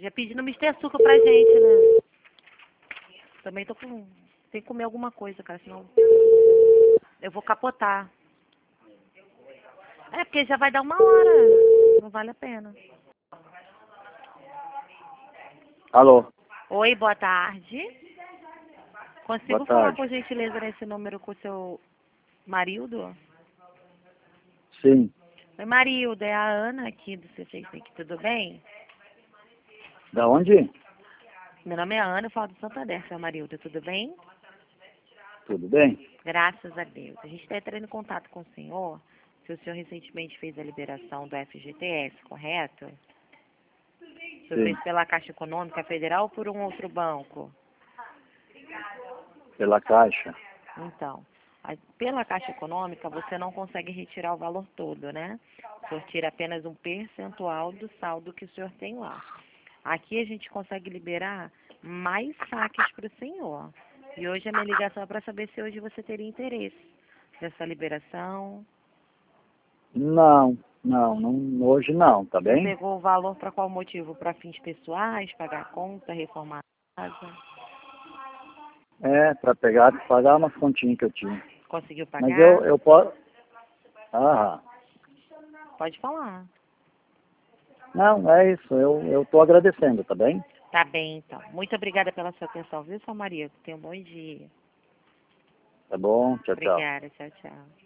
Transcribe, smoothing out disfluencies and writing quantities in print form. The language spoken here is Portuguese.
Já pedindo Mister Açúcar pra gente, né? Também tô com... Tem que comer alguma coisa, cara, senão eu vou capotar. É, porque já vai dar 1 hora. Não vale a pena. Alô, Oi, boa tarde. Consigo boa falar, tarde. por gentileza, nesse número com o seu marido? Sim, Oi, Marildo, é a Ana aqui do C6, tudo bem? da onde? Meu nome é Ana, eu falo do Santander, seu Marildo, tudo bem? Tudo bem? Graças a Deus. A gente está entrando em contato com o senhor, se o senhor recentemente fez a liberação do FGTS, correto? O senhor Sim, fez pela Caixa Econômica Federal ou por um outro banco? pela Caixa. Então, pela Caixa Econômica você não consegue retirar o valor todo, né? O senhor tira apenas um percentual do saldo que o senhor tem lá. Aqui a gente consegue liberar mais saques para o senhor. E hoje a minha ligação é para saber se hoje você teria interesse nessa liberação. Não, hoje não, tá Você bem? pegou o valor para qual motivo? Para fins pessoais, pagar a conta, reformar a casa? É, para pagar umas continhas que eu tinha. Conseguiu Mas pagar? eu posso... Ah, Pode falar. não, é isso, eu tô agradecendo, tá bem? Tá bem, então. Muito obrigada pela sua atenção, viu, sua Maria? Tenha um bom dia. Tá bom, tchau, tchau. Obrigada. Tchau, tchau.